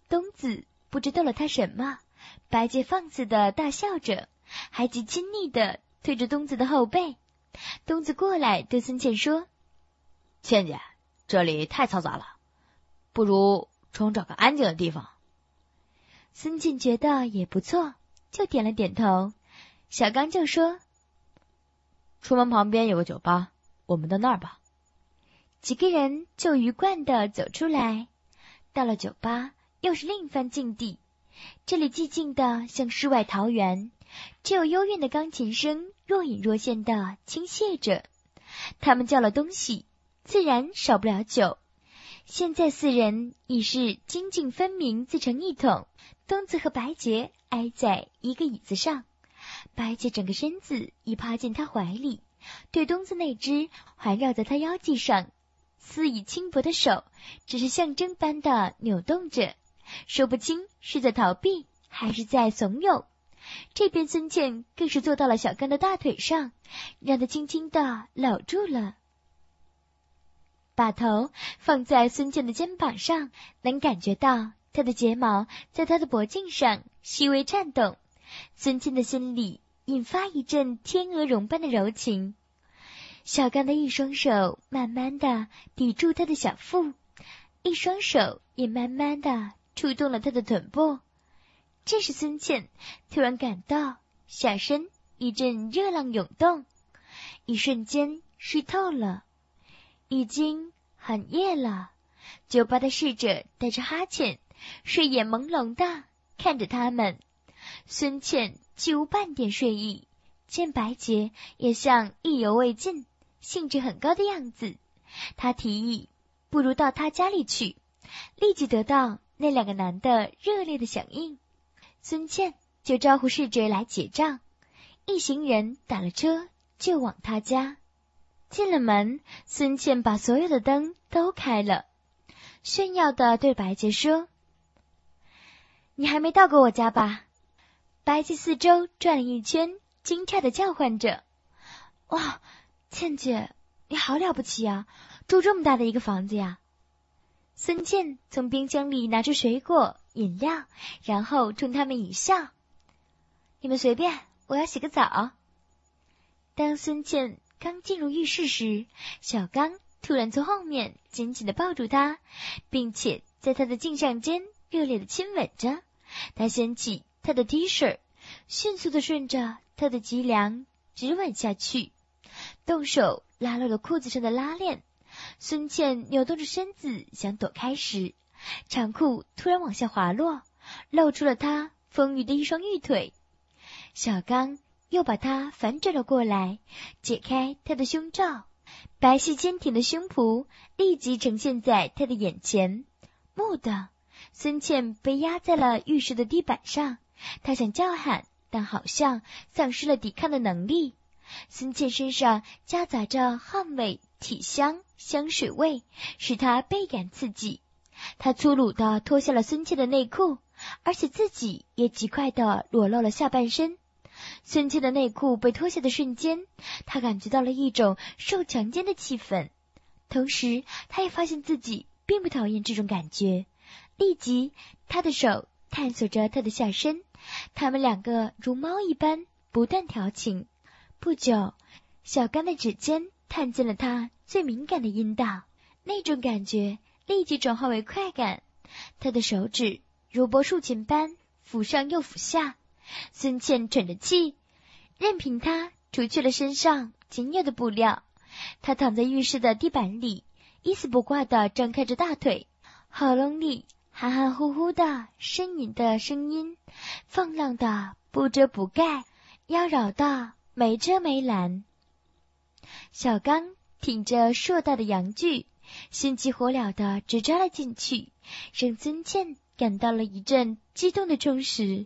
东子不知道了他什么，白洁放肆的大笑着，还极亲昵的推着东子的后背。东子过来对孙茜说： 倩姐，这里太嘈杂了，不如重找个安静的地方。 孙茜觉得也不错，就点了点头。小刚就说： 出门旁边有个酒吧，我们到那儿吧。 几个人就鱼贯的走出来，到了酒吧，又是另一番境地。这里寂静的像世外桃源，只有幽怨的钢琴声若隐若现的倾泻着。他们叫了东西，自然少不了酒。现在四人已是泾渭分明，自成一统。东子和白洁挨在一个椅子上，白洁整个身子已趴进他怀里，对东子那只环绕在他腰际上丝以轻薄的手只是象征般的扭动着，说不清是在逃避还是在怂恿。这边孙茜更是坐到了小刚的大腿上，让他轻轻地搂住了，把头放在孙茜的肩膀上，能感觉到他的睫毛在他的脖颈上细微颤动。孙茜的心里引发一阵天鹅绒般的柔情。小刚的一双手慢慢地抵住他的小腹，一双手也慢慢地触动了他的臀部。这时孙茜突然感到下身一阵热浪涌动，一瞬间湿透了。已经很夜了，酒吧的侍者带着哈欠，睡眼朦胧地看着他们。孙茜既无半点睡意，见白洁也像意犹未尽，兴致很高的样子，他提议不如到他家里去，立即得到那两个男的热烈的响应。孙茜就招呼侍者来结账，一行人打了车就往他家。进了门，孙茜把所有的灯都开了，炫耀地对白洁说：你还没到过我家吧？白洁四周转了一圈，惊诧地叫唤着：哇，茜姐，你好了不起啊，住这么大的一个房子呀！孙茜从冰箱里拿出水果饮料，然后冲他们一笑：你们随便，我要洗个澡。当孙茜刚进入浴室时，小刚突然从后面紧紧地抱住她，并且在她的颈上间热烈地亲吻着。他掀起她的 T 恤，迅速地顺着她的脊梁直吻下去，动手拉落了裤子上的拉链。孙茜扭动着身子想躲开时，长裤突然往下滑落，露出了她丰腴的一双玉腿。小刚又把她反转了过来，解开她的胸罩，白皙坚挺的胸脯立即呈现在她的眼前。蓦地，孙茜被压在了浴室的地板上，她想叫喊，但好像丧失了抵抗的能力。孙茜身上夹杂着汗味、体香、香水味，使她倍感刺激。她粗鲁地脱下了孙茜的内裤，而且自己也极快地裸露了下半身。孙茜的内裤被脱下的瞬间，她感觉到了一种受强奸的气氛，同时她也发现自己并不讨厌这种感觉。立即她的手探索着她的下身，他们两个如猫一般不断调情。不久，小刚的指尖探进了她最敏感的阴道，那种感觉立即转化为快感。他的手指如拨竖琴般抚上又抚下，孙茜喘着气，任凭他除去了身上仅有的布料。他躺在浴室的地板里，一丝不挂地张开着大腿，喉咙里含含糊糊的呻吟的声音，放浪的不遮不盖，妖娆的没遮没拦。小刚挺着硕大的阳具，心急火燎地直扎了进去，让孙茜感到了一阵激动的充实。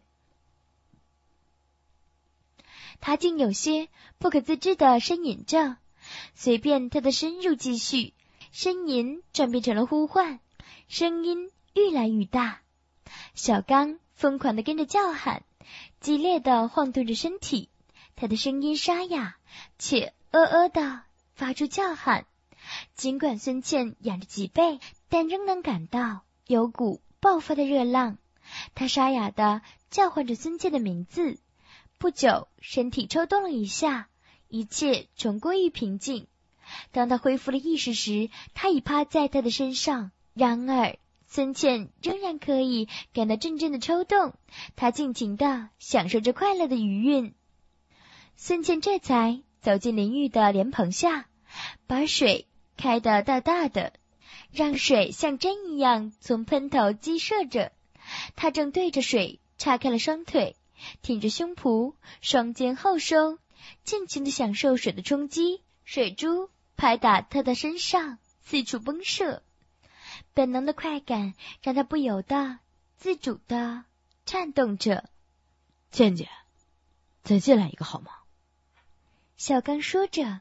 他竟有些不可自知地呻吟着，随便他的深入继续，呻吟转变成了呼唤，声音愈来愈大。小刚疯狂地跟着叫喊，激烈地晃动着身体，他的声音沙哑且地发出叫喊。尽管孙茜仰着脊背，但仍能感到有股爆发的热浪。他沙哑地叫唤着孙健的名字，不久身体抽动了一下，一切重归于平静。当他恢复了意识时，他已趴在他的身上，然而孙茜仍然可以感到阵阵的抽动，他尽情地享受着快乐的余韵。孙茜这才走进淋浴的莲蓬下，把水开得大大的，让水像针一样从喷头激射着。他正对着水叉开了双腿，挺着胸脯，双肩后收，尽情地享受水的冲击。水珠拍打他的身上，四处崩射。本能的快感让他不由得自主地颤动着。 倩姐，再进来一个好吗？ 小刚说着。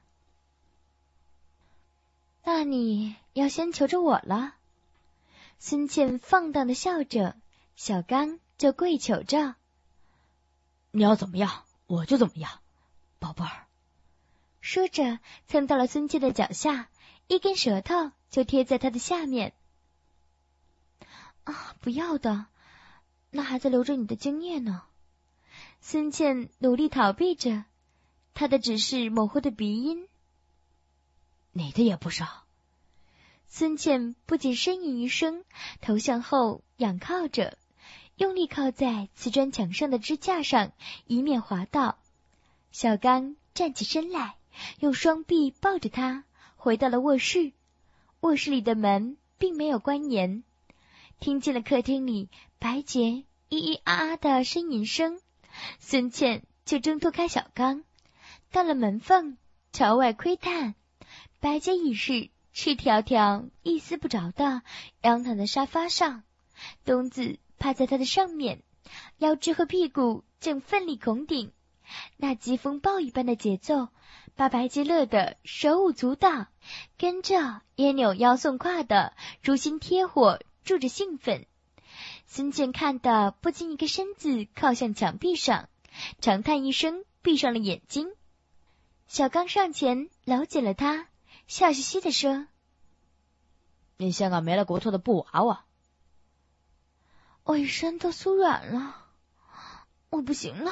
那你要先求着我了。孙茜放荡地笑着，小刚就跪求着。 你要怎么样，我就怎么样，宝贝儿。 说着蹭到了孙茜的脚下，一根舌头就贴在他的下面。不要的，那还在留着你的精液呢。孙茜努力逃避着，他的只是模糊的鼻音。 你的也不少。 孙茜不仅呻吟一声，头向后仰靠着，用力靠在瓷砖墙上的支架上，以免滑倒。小刚站起身来，用双臂抱着他，回到了卧室。卧室里的门并没有关严，听见了客厅里白洁咿咿啊啊的呻吟声，孙茜就挣脱开小刚，到了门缝朝外窥探。白洁已是赤条条一丝不着的仰躺在沙发上，冬子趴在他的上面，腰肢和屁股正奋力拱顶，那疾风暴一般的节奏把白洁乐得手舞足蹈，跟着也扭腰送胯的如心贴火，住着兴奋。孙茜看得不禁一个身子靠向墙壁上，长叹一声，闭上了眼睛。小刚上前搂紧了他，笑嘻嘻地说： 你像个没了骨头的布娃娃。 我一身都酥软了，我不行了，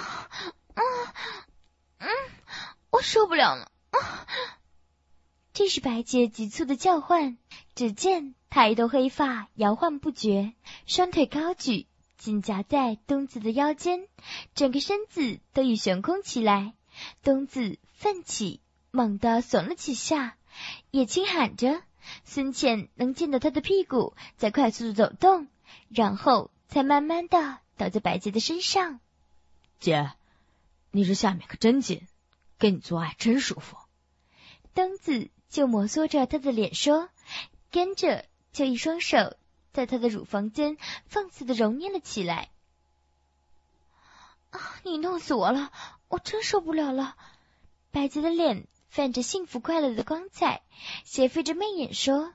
我受不了了。这是白洁急促的叫唤，只见她一头黑发摇晃不绝，双腿高举，紧夹在冬子的腰间，整个身子都已悬空起来。冬子奋起，猛地耸了几下，也轻喊着。孙茜能见到他的屁股在快速的走动，然后才慢慢的倒在白洁的身上。 姐，你这下面可真紧，跟你做爱真舒服。 冬子就摩挲着他的脸说，跟着就一双手在他的乳房间放肆的揉捏了起来。你弄死我了，我真受不了了。白洁的脸泛着幸福快乐的光彩，斜飞着媚眼说，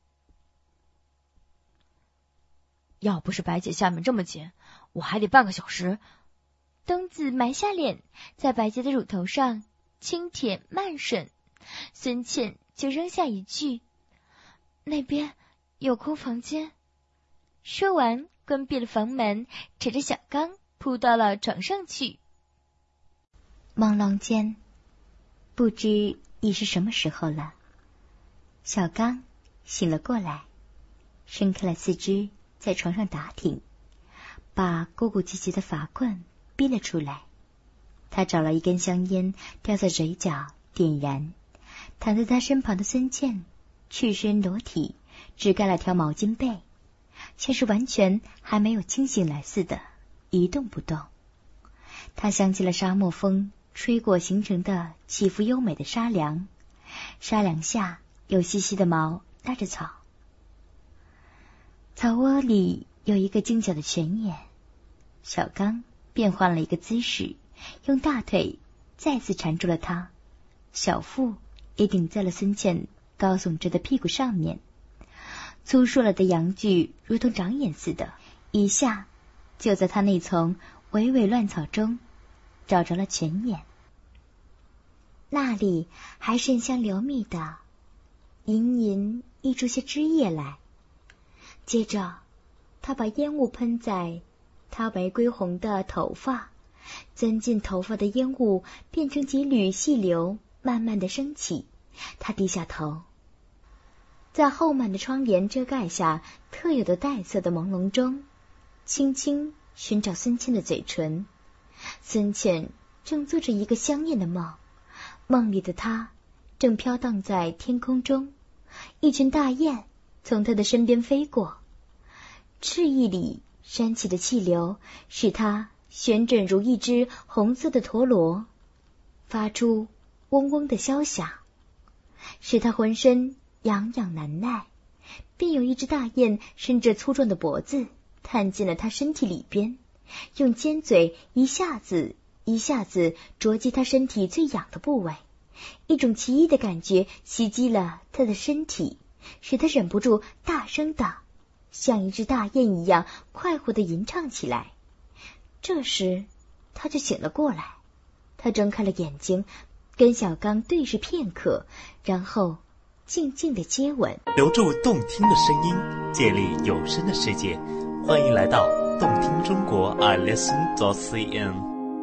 要不是白姐下面这么紧，我还得半个小时。 冬子埋下脸，在白洁的乳头上轻舔慢吮。孙茜就扔下一句，那边有空房间。说完关闭了房门，扯着小刚扑到了床上去。 朦胧间，不知已是什么时候了。小刚醒了过来，伸开了四肢，在床上打挺，把鼓鼓唧唧的法棍逼了出来。他找了一根香烟，叼在嘴角点燃。躺在他身旁的孙茜赤身裸体，只盖了条毛巾被，像是完全还没有清醒来似的，一动不动。他想起了沙漠风吹过形成的起伏优美的沙梁，沙梁下有细细的毛搭着草，草窝里有一个精巧的泉眼。小刚变换了一个姿势，用大腿再次缠住了他，小腹也顶在了孙茜高耸着的屁股上面，粗硕了的阳具如同长眼似的，一下就在他那丛葳葳乱草中找着了泉眼。那里还渗香流蜜的，隐隐溢出些汁液来。接着他把烟雾喷在他玫瑰红的头发，钻进头发的烟雾变成几缕细流，慢慢的升起。他低下头，在厚满的窗帘遮盖下特有的黛色的朦胧中，轻轻寻找孙茜的嘴唇。孙茜正做着一个香艳的梦，梦里的她正飘荡在天空中，一群大雁从她的身边飞过，翅翼里煽起的气流使她旋转如一只红色的陀螺，发出嗡嗡的箫响，使她浑身痒痒难耐。便有一只大雁伸着粗壮的脖子探进了她身体里边，用尖嘴一下子一下子啄击她身体最痒的部位。一种奇异的感觉袭击了她的身体，使她忍不住大声的像一只大雁一样快活地吟唱起来。这时她就醒了过来，她睁开了眼睛，跟小刚对视片刻，然后静静地接吻。 留住动听的声音，建立有声的世界，欢迎来到动听中国 iListen.cn。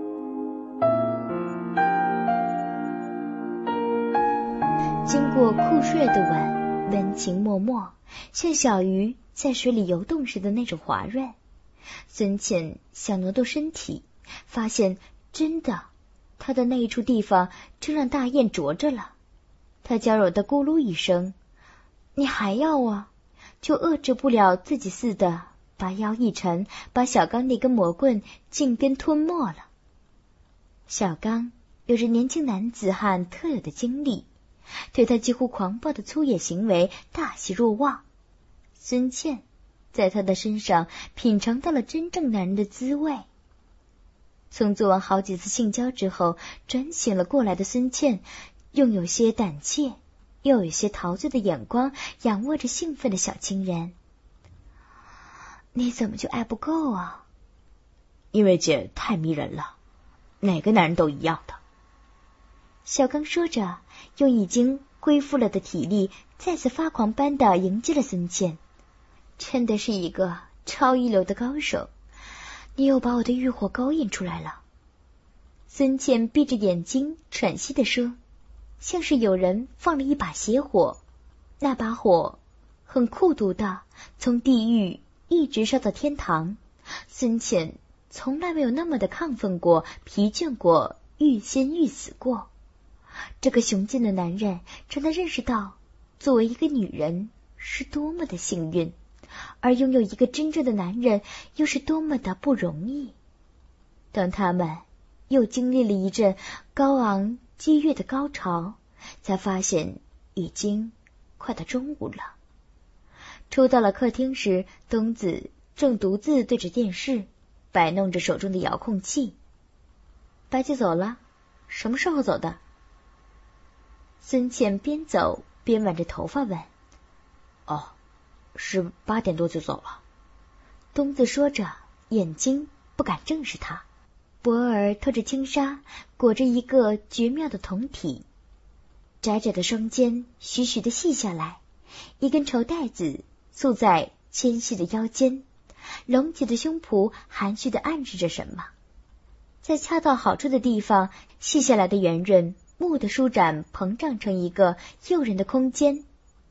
经过酷炫的吻，温情脉脉，像小鱼在水里游动时的那种滑润。孙茜想挪动身体，发现真的她的那一处地方正让大雁啄着了。她娇柔的咕噜一声，你还要啊？就遏制不了自己似的，把腰一沉，把小刚那根魔棍尽根吞没了。小刚有着年轻男子汉特有的经历，对他几乎狂暴的粗野行为大喜若望。孙茜在他的身上品尝到了真正男人的滋味。从做完好几次性交之后转醒了过来的孙茜，用有些胆怯又有些陶醉的眼光仰望着兴奋的小情人。你怎么就爱不够啊？ 因为姐太迷人了，哪个男人都一样的。 小刚说着，用已经恢复了的体力再次发狂般的迎接了孙茜。真的是一个超一流的高手，你又把我的欲火勾引出来了。孙茜闭着眼睛喘息地说，像是有人放了一把邪火，那把火很酷毒的，从地狱一直烧到天堂。孙茜从来没有那么的亢奋过，疲倦过，欲仙欲死过。这个雄劲的男人让他认识到，作为一个女人是多么的幸运，而拥有一个真正的男人又是多么的不容易。当他们又经历了一阵高昂激越的高潮，才发现已经快到中午了。出到了客厅时，东子正独自对着电视摆弄着手中的遥控器。白姐走了？什么时候走的？孙茜边走边挽着头发问。 哦，是8点多就走了。 东子说着，眼睛不敢正视他。博儿透着轻纱，裹着一个绝妙的胴体，窄窄的双肩徐徐地细下来，一根绸带子束在纤细的腰间，隆起的胸脯含蓄地暗示着什么。在恰到好处的地方，细下来的圆润蓦地舒展膨胀成一个诱人的空间。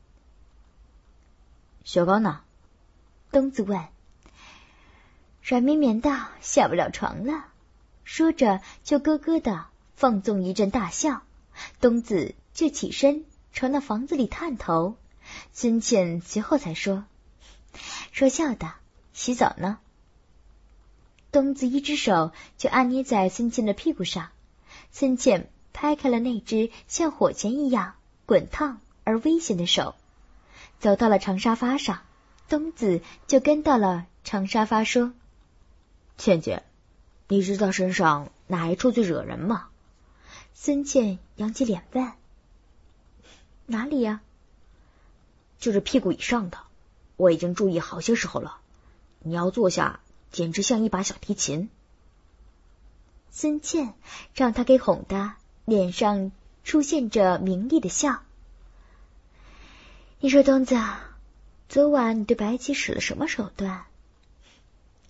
小刚呢？ 东子问。软绵绵的，下不了床了。说着就咯咯的放纵一阵大笑。东子就起身朝那房子里探头。孙茜随后才说笑的，洗澡呢。东子一只手就按捏在孙茜的屁股上，孙茜拍开了那只像火钳一样滚烫而危险的手，走到了长沙发上。东子就跟到了长沙发说， 茜姐，你知道身上哪一处最惹人吗？ 孙茜扬起脸问，哪里呀？ 就是屁股以上的，我已经注意好些时候了，你要坐下简直像一把小提琴。 孙茜让他给哄的脸上出现着明丽的笑。你说东子，昨晚你对白起使了什么手段，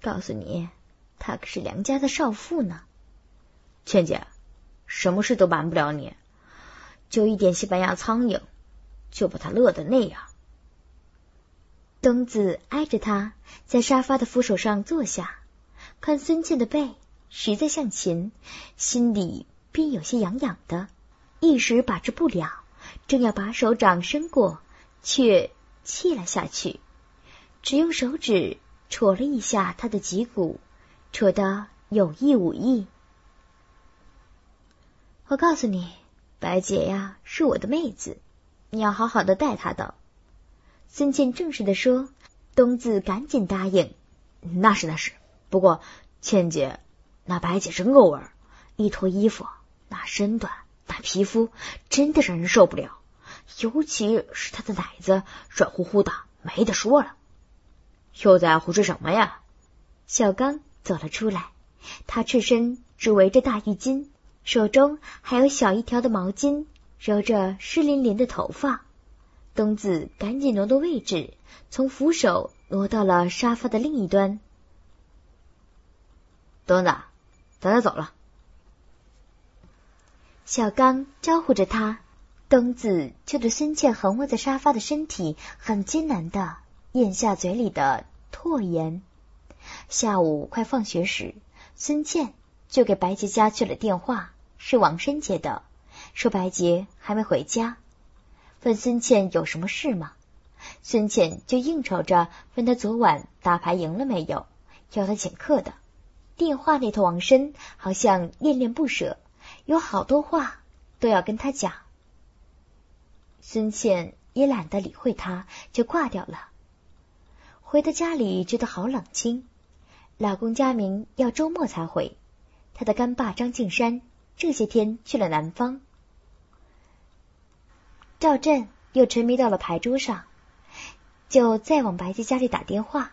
告诉你，她可是梁家的少妇呢。倩姐，什么事都瞒不了你，就一点西班牙苍蝇，就把她乐得那样。 东子挨着他，在沙发的扶手上坐下，看孙茜的背实在像琴，心里便有些痒痒的，一时把持不了，正要把手掌伸过，却弃了下去，只用手指戳了一下他的脊骨，戳得有意无意。我告诉你，白洁呀，是我的妹子，你要好好的待她的。孙茜正式的说，东子赶紧答应。 那是，不过倩姐，那白姐真够味儿，一脱衣服，那身段，那皮肤，真的让人受不了，尤其是她的奶子软乎乎的，没得说了。又在胡吃什么呀？ 小刚走了出来，他赤身只围着大浴巾，手中还有小一条的毛巾，揉着湿淋淋的头发。东子赶紧挪动位置，从扶手挪到了沙发的另一端。 东子，咱俩走了。 小刚招呼着他，东子就着孙茜横卧在沙发的身体，很艰难的咽下嘴里的唾盐。下午快放学时，孙茜就给白洁家去了电话，是王申接的，说白洁还没回家，问孙茜有什么事吗？孙茜就应酬着问他昨晚打牌赢了没有，要他请客的。电话那头王申好像恋恋不舍，有好多话都要跟他讲。孙茜也懒得理会他，就挂掉了。回到家里觉得好冷清，老公佳明要周末才回，他的干爸张敬山这些天去了南方。赵振又沉迷到了牌桌上，就再往白洁家里打电话。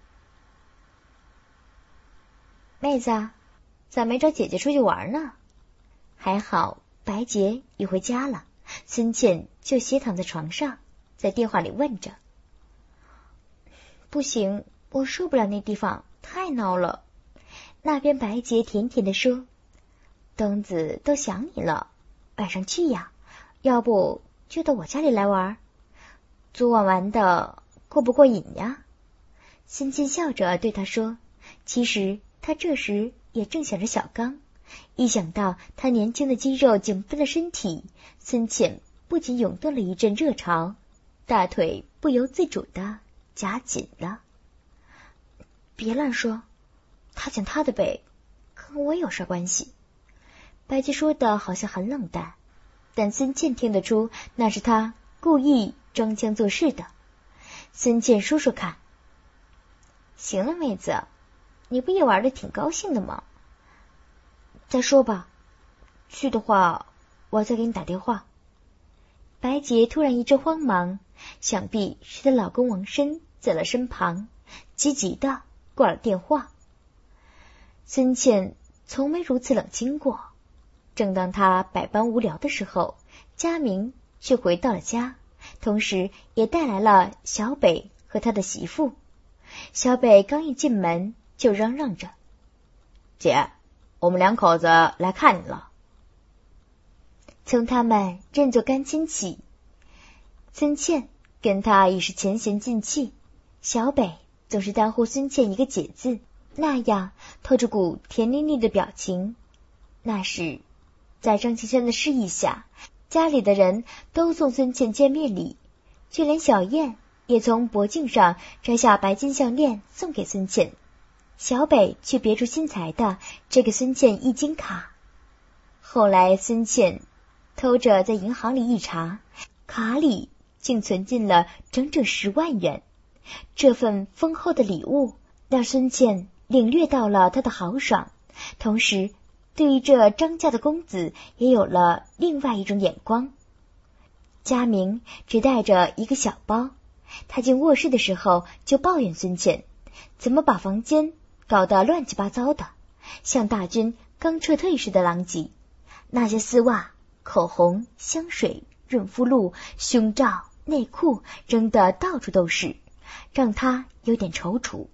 妹子，咋没找姐姐出去玩呢？还好白洁已回家了，孙茜就斜躺在床上，在电话里问着。不行，我受不了那地方，太闹了。那边白洁甜甜地说，东子都想你了，晚上去呀，要不就到我家里来玩。昨晚玩的过不过瘾呀？孙茜笑着对他说，其实他这时也正想着小刚，一想到他年轻的肌肉紧绷的身体，孙茜不仅涌动了一阵热潮，大腿不由自主的夹紧了。别乱说，他讲他的背，跟我有啥关系？白洁说的好像很冷淡，但孙茜听得出那是他故意装腔作势的。孙茜说说看。行了，妹子，你不也玩得挺高兴的吗？再说吧，去的话我再给你打电话。白洁突然一阵慌忙，想必是她老公王申在了身旁，急急的挂了电话。孙茜从没如此冷清过。正当她百般无聊的时候，佳明却回到了家，同时也带来了小北和他的媳妇。小北刚一进门就嚷嚷着， 姐，我们两口子来看你了。 从他们认作干亲起，孙茜跟他已是前嫌尽弃，小北总是单呼孙茜一个姐字，那样透着股甜腻腻的表情。那时在张敬轩的示意下，家里的人都送孙茜见面礼，就连小燕也从脖颈上摘下白金项链送给孙茜。小北却别出心裁的这个孙茜一金卡。后来孙茜偷着在银行里一查，卡里竟存进了整整10万元。这份丰厚的礼物让孙茜领略到了他的豪爽，同时对于这张家的公子也有了另外一种眼光。佳明只带着一个小包，他进卧室的时候就抱怨孙茜怎么把房间搞得乱七八糟的，像大军刚撤退似的狼藉。那些丝袜、口红、香水、润肤露、胸罩、内裤扔得到处都是，让他有点踌躇，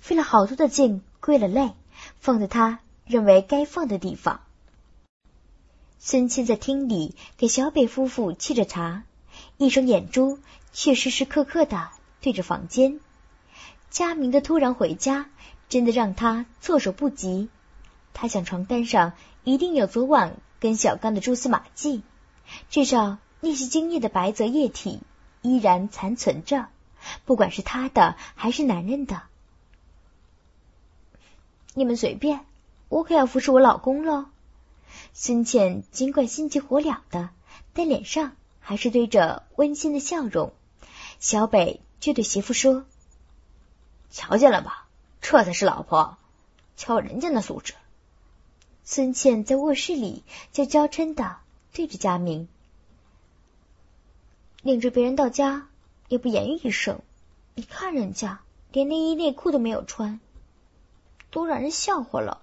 费了好多的劲，归了类，放在他认为该放的地方。孙茜在厅里给小北夫妇沏着茶，一双眼珠却时时刻刻地对着房间。佳明的突然回家真的让他措手不及，他想床单上一定有昨晚跟小刚的蛛丝马迹，至少那些精液的白泽液体依然残存着，不管是他的还是男人的。你们随便，我可要服侍我老公喽。孙茜尽管心急火燎的，但脸上还是堆着温馨的笑容。小北却对媳妇说：瞧见了吧，这才是老婆，瞧人家那素质。孙茜在卧室里就娇嗔的对着佳明：领着别人到家也不言语一声，你看人家连内衣内裤都没有穿，都让人笑话了。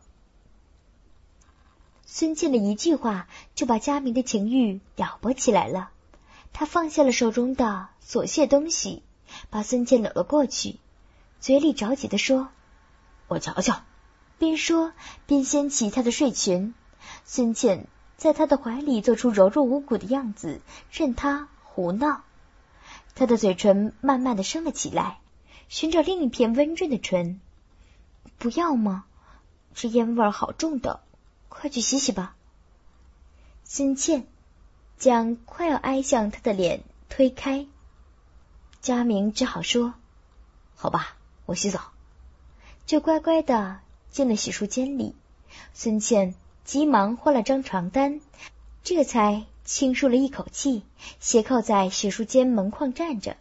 孙茜的一句话就把佳明的情欲撩拨起来了，他放下了手中的琐屑东西，把孙茜搂了过去，嘴里着急地说：我瞧瞧。边说边掀起她的睡裙，孙茜在他的怀里做出柔弱无骨的样子，任他胡闹。他的嘴唇慢慢地升了起来，寻找另一片温润的唇。不要吗？这烟味好重的，快去洗洗吧。孙茜将快要挨向他的脸推开，佳明只好说：好吧，我洗澡。就乖乖的进了洗漱间里。孙茜急忙换了张床单，这才轻舒了一口气，斜靠在洗漱间门框站着。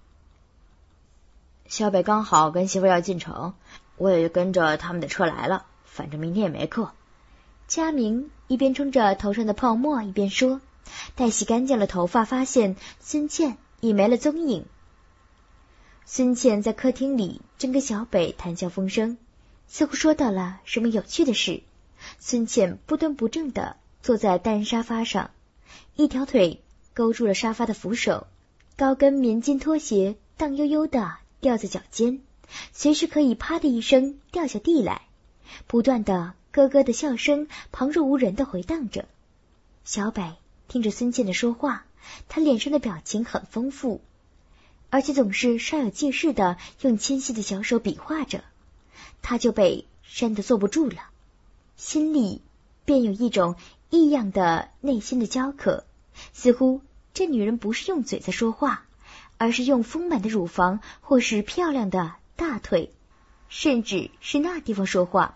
小北刚好跟媳妇要进城，我也就跟着他们的车来了，反正明天也没课。佳明一边冲着头上的泡沫一边说，待洗干净了头发，发现孙茜已没了踪影。孙茜在客厅里正跟小北谈笑风生，似乎说到了什么有趣的事。孙茜不端不正地坐在单人沙发上，一条腿勾住了沙发的扶手，高跟棉筋拖鞋荡悠悠地吊在脚尖，随时可以啪的一声掉下地来，不断的咯咯的笑声旁若无人地回荡着。小北听着孙茜的说话，他脸上的表情很丰富，而且总是稍有介事的用纤细的小手比划着，他就被煽得坐不住了，心里便有一种异样的内心的焦渴，似乎这女人不是用嘴在说话，而是用丰满的乳房或是漂亮的大腿，甚至是那地方说话。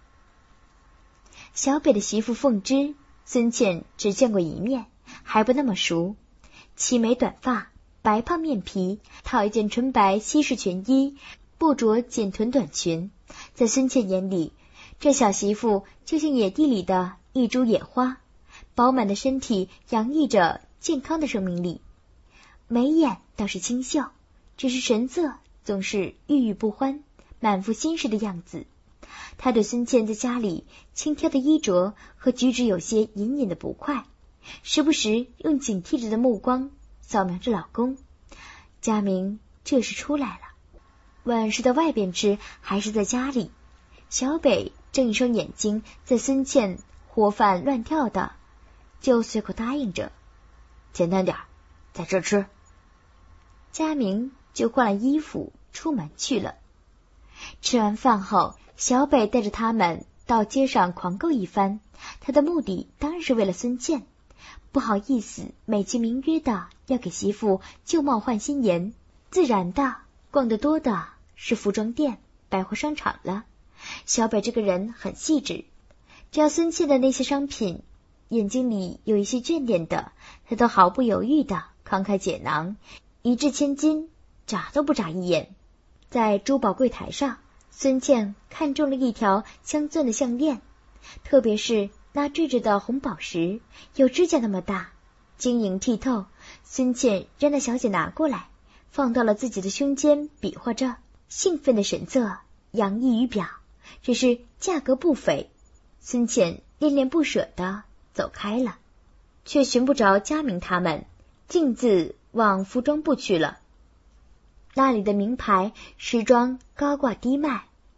小北的媳妇凤芝，孙茜只见过一面，还不那么熟。齐眉短发，白胖面皮，套一件纯白西式裙衣，不着紧臀短裙，在孙茜眼里，这小媳妇就像野地里的一株野花，饱满的身体洋溢着健康的生命力。眉眼倒是清秀，只是神色总是郁郁不欢，满腹心事的样子。他对孙茜在家里轻佻的衣着和举止有些隐隐的不快，时不时用警惕着的目光扫描着老公。佳明这时出来了，问是在外边吃还是在家里。小北睁一双眼睛在孙茜活泛乱跳的，就随口答应着，简单点，在这吃。佳明就换了衣服出门去了。吃完饭后，小北带着他们到街上狂购一番，他的目的当然是为了孙茜，不好意思美其名曰的要给媳妇旧貌换新颜，自然的逛得多的是服装店、百货商场了。小北这个人很细致，只要孙茜的那些商品眼睛里有一些眷恋的，他都毫不犹豫的慷慨解囊，一掷千金，眨都不眨一眼。在珠宝柜台上，孙茜看中了一条镶钻的项链，特别是那缀着的红宝石，有指甲那么大，晶莹剔透。孙茜让那小姐拿过来，放到了自己的胸间，比划着，兴奋的神色洋溢于表，只是价格不菲。孙茜恋恋不舍地走开了，却寻不着佳明他们，径自往服装部去了。那里的名牌时装高挂低卖，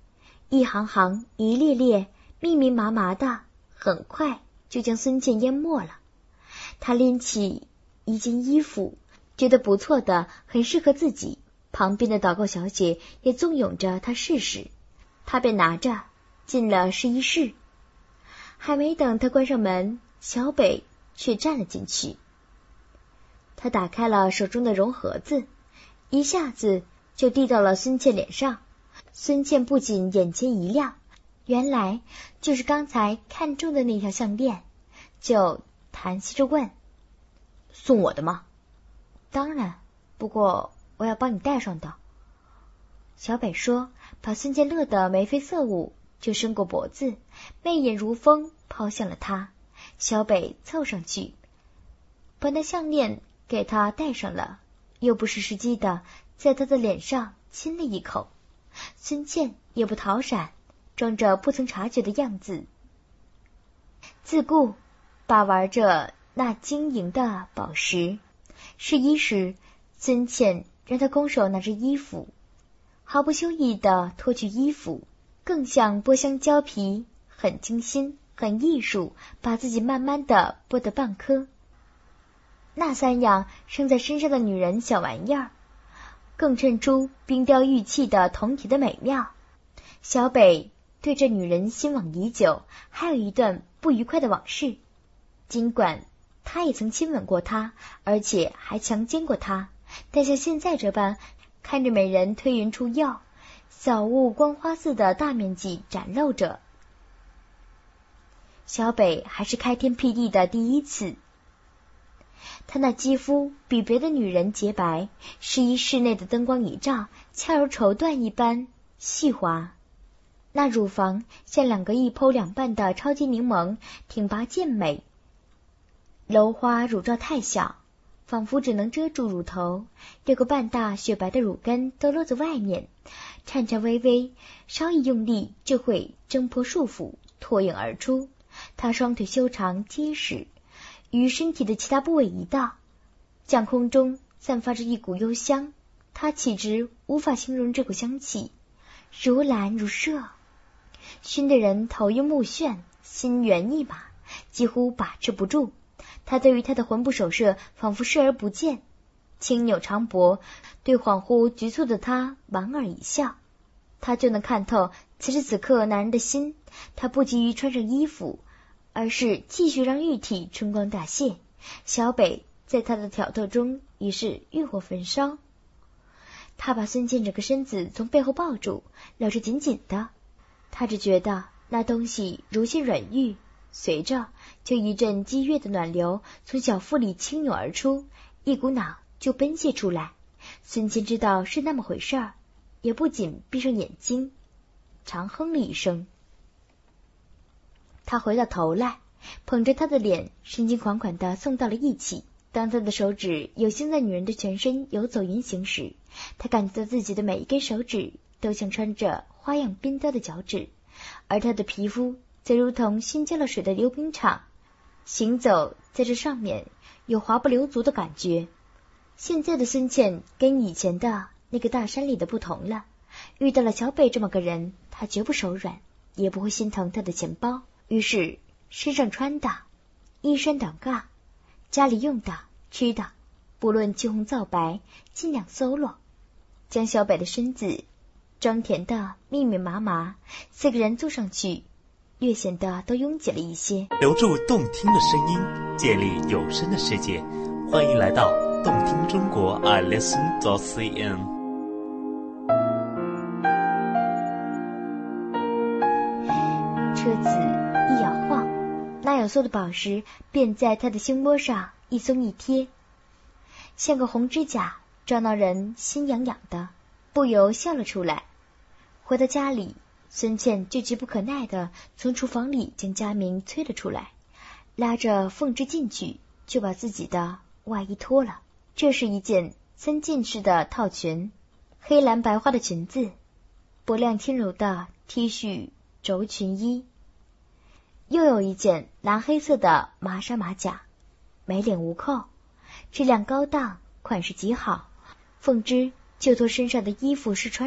一行行，一列列，密密麻麻的，很快就将孙茜淹没了。他拎起一件衣服，觉得不错的，很适合自己，旁边的祷告小姐也纵容着他试试，他便拿着进了试衣室。还没等他关上门，小北却站了进去。他打开了手中的绒盒子，一下子就递到了孙茜脸上。孙茜不仅眼前一亮，原来就是刚才看中的那条项链，就叹息着问：送我的吗？当然，不过我要帮你戴上的。小北说，把孙茜乐得眉飞色舞，就伸过脖子，媚眼如风抛向了他。小北凑上去，把那项链给他戴上了，又不失时机的在他的脸上亲了一口。孙茜也不逃闪，装着不曾察觉的样子，自顾把玩着那晶莹的宝石。试衣时，孙茜让他空手拿着衣服，毫不羞意地脱去衣服，更像剥香蕉皮，很精心，很艺术，把自己慢慢地剥得半颗。那3样生在身上的女人小玩意儿，更衬出冰雕玉砌的铜体的美妙。小北对这女人心往已久，还有一段不愉快的往事。尽管他也曾亲吻过她，而且还强奸过她，但像现在这般看着美人推云出峣，小物光花似的大面积展露着，小北还是开天辟地的第一次。她那肌肤比别的女人洁白，试衣室内的灯光一照，恰如绸缎一般细滑。那乳房像2个一剖两半的超级柠檬，挺拔健美。镂花乳罩太小，仿佛只能遮住乳头，6个半大雪白的乳根都露在外面，颤颤巍巍，稍一用力就会挣破束缚，脱颖而出。她双腿修长结实，与身体的其他部位一道，降空中散发着一股幽香，她岂知无法形容这股香气，如兰如麝，熏得人头晕目眩，心猿意马，几乎把持不住。他对于他的魂不守舍仿佛视而不见，轻扭长脖，对恍惚局促的他莞尔一笑。他就能看透此时此刻男人的心，他不急于穿上衣服，而是继续让玉体春光大泄。小北在他的挑逗中于是欲火焚烧。他把孙茜整个身子从背后抱住，搂着紧紧的，他只觉得那东西如些软玉，随着就一阵激越的暖流从小腹里倾涌而出，一股脑就奔泻出来。孙茜知道是那么回事儿，也不仅闭上眼睛，长哼了一声。他回到头来，捧着她的脸，深情款款地送到了一起。当他的手指有幸在女人的全身游走运行时，他感觉到自己的每一根手指都像穿着花样边雕的脚趾，而他的皮肤则如同新浇了水的溜冰场，行走在这上面有滑不留足的感觉。现在的孙茜跟以前的那个大山里的不同了，遇到了小北这么个人，他绝不手软，也不会心疼他的钱包。于是身上穿的衣衫短褂，家里用的吃的，不论青红皂白，尽量搜罗，将小北的身子装填的密密麻麻。4个人坐上去，略显得都拥挤了一些。 留住动听的声音，建立有声的世界，欢迎来到动听中国iListen.cn。 车子一摇晃，那有铀的宝石便在他的心窝上一松一贴，像个红指甲，撞到人心痒痒的，不由笑了出来。回到家里，孙茜就急不可耐地从厨房里将佳明催了出来，拉着凤芝进去，就把自己的外衣脱了。这是一件3件式的套裙，黑蓝白花的裙子，薄亮轻柔的 T 恤轴裙衣，又有一件蓝黑色的麻纱马甲，没领无扣，质量高档，款式极好。凤芝就脱身上的衣服试穿着，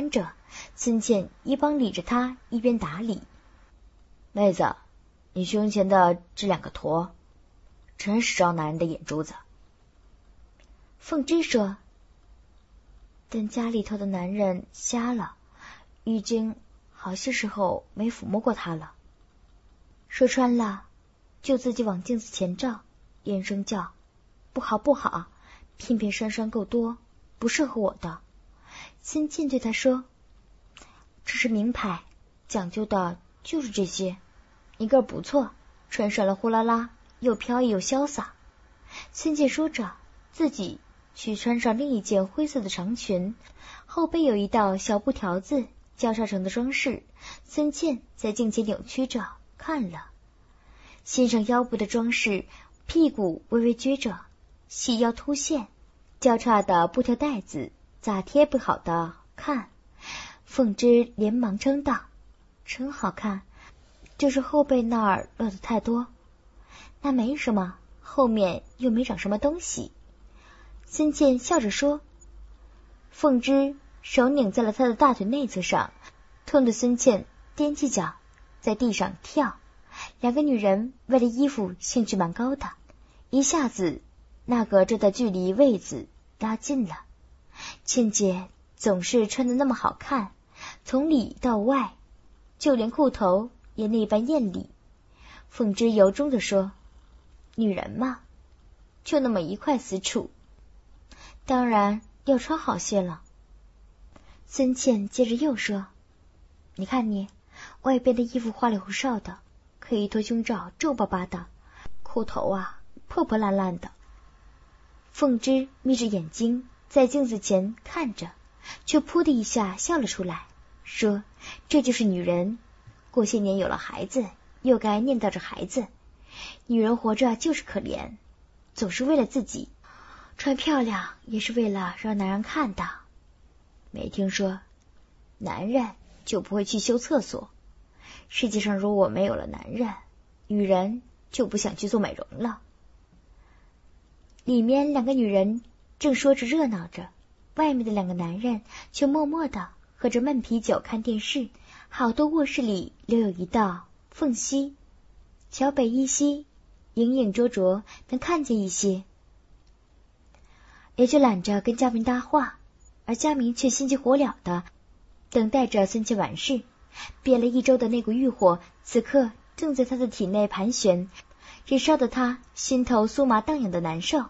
孙茜一帮理着他，一边打理。妹子，你胸前的这2个坨，真是招男人的眼珠子。 凤芝说，但家里头的男人瞎了，已经好些时候没抚摸过他了。说穿了，就自己往镜子前照，连声叫不好不好，偏偏栓栓够多，不适合我的。孙茜对他说，这是名牌，讲究的就是这些。你个儿不错，穿上了呼啦啦，又飘逸又潇洒。孙茜说着，自己去穿上另一件灰色的长裙，后背有一道小布条子交叉成的装饰。孙茜在镜前扭曲着看了，欣赏腰部的装饰，屁股微微撅着，细腰凸线，交叉的布条带子咋贴不好的看。凤芝连忙称道，真好看，就是后背那儿露的太多。那没什么，后面又没长什么东西。孙茜笑着说。凤芝手拧在了他的大腿内侧上，痛得孙茜踮起脚在地上跳。2个女人为了衣服兴趣蛮高的，一下子那隔着的距离位子拉近了。茜姐总是穿得那么好看，从里到外，就连裤头也那般艳丽。凤芝由衷地说，女人嘛，就那么一块死处，当然要穿好些了。孙茜接着又说，你看你，外边的衣服花里胡哨的，可以脱胸罩皱巴巴的，裤头啊破破烂烂的。凤芝眯着眼睛在镜子前看着，却噗的一下笑了出来，说，这就是女人，过些年有了孩子，又该念叨着孩子。女人活着就是可怜，总是为了自己，穿漂亮也是为了让男人看到。没听说男人就不会去修厕所，世界上如果没有了男人，女人就不想去做美容了。里面2个女人正说着热闹着，外面的2个男人却默默地喝着闷啤酒看电视。好多卧室里留有一道缝隙，小北依稀隐隐绰绰能看见一些，也就懒着跟佳明搭话，而佳明却心急火燎的等待着孙茜完事。憋了1周的那股欲火，此刻正在他的体内盘旋，只烧得他心头酥麻荡漾的难受。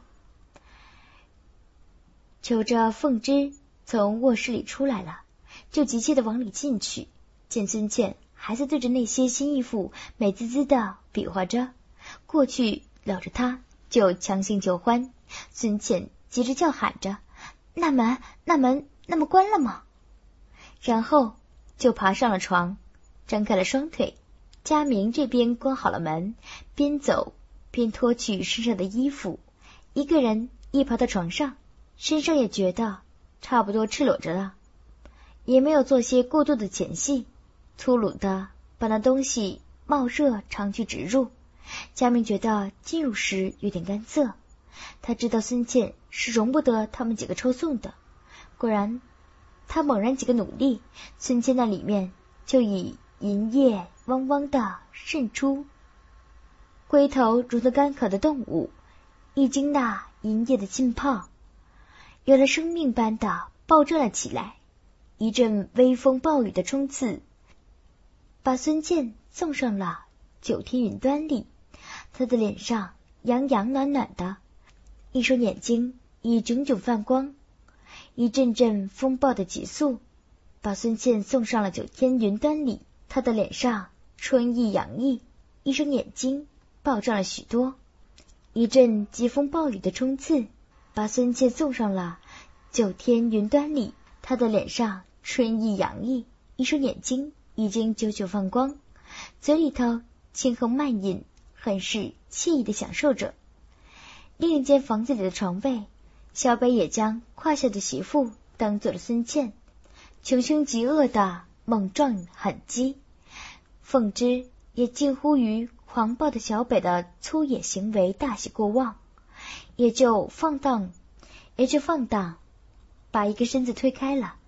瞅着凤芝从卧室里出来了，就急切地往里进去，见孙茜还在对着那些新衣服美滋滋地比划着，过去搂着他就强行求欢。孙茜急着叫喊着，那门那么关了吗？然后就爬上了床，张开了双腿。佳明这边关好了门，边走边脱去身上的衣服，一个人一爬到床上，身上也觉得差不多赤裸着了，也没有做些过度的前戏，粗鲁的把那东西冒热长驱直入。佳明觉得进入时有点干涩，他知道孙茜是容不得他们几个抽送的。果然，他猛然几个努力，孙茜那里面就以银液汪汪的渗出，龟头如同干渴的动物，一经那银液的浸泡，有了生命般的爆炸了起来。一阵微风暴雨的冲刺，把孙茜送上了9天云端里。他的脸上洋洋暖暖的，一双眼睛已炯炯泛光。一阵阵风暴的急速，把孙茜送上了9天云端里。他的脸上春意洋溢，一双眼睛暴涨了许多。一阵疾风暴雨的冲刺，把孙茜送上了9天云端里。他的脸上春意洋溢，一双眼睛已经久久放光，嘴里头轻哼慢饮，很是惬意的享受着。另一间房子里的床位，小北也将胯下的媳妇当做了孙茜，穷凶极恶的猛撞狠击。凤芝也近乎于狂暴的小北的粗野行为大喜过望，也就放荡，把一个身子推开了，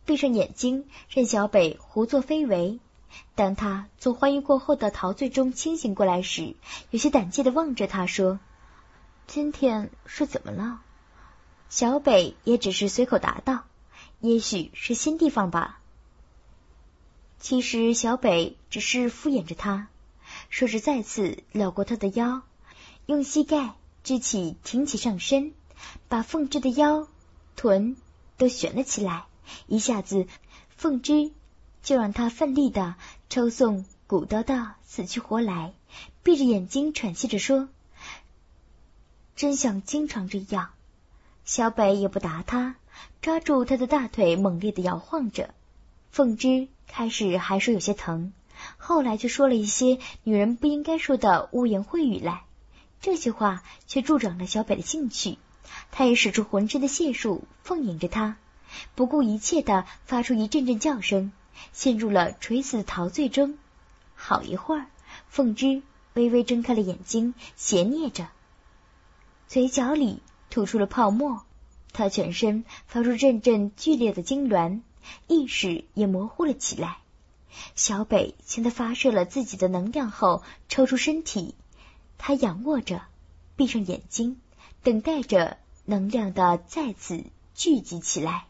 闭上眼睛，任小北胡作非为。当他从欢愉过后的陶醉中清醒过来时，有些胆怯地望着他说：“今天是怎么了？”小北也只是随口答道：“也许是新地方吧。”其实小北只是敷衍着他，说着再次搂过他的腰，用膝盖支起挺起上身，把凤芝的腰、臀都悬了起来，一下子凤芝就让他奋力地抽送鼓捣到死去活来，闭着眼睛喘息着说：“真想经常这样。”小北也不答他，抓住他的大腿猛烈地摇晃着。凤芝开始还说有些疼，后来就说了一些女人不应该说的污言秽语来，这些话却助长了小北的兴趣，他也使出浑身的解数奉迎着他，不顾一切地发出一阵阵叫声，陷入了垂死的陶醉中。好一会儿，凤芝微微睁开了眼睛，斜睨着，嘴角里吐出了泡沫，她全身发出阵阵剧烈的痉挛，意识也模糊了起来。小北向他发射了自己的能量后抽出身体，他仰卧着，闭上眼睛，等待着能量的再次聚集起来。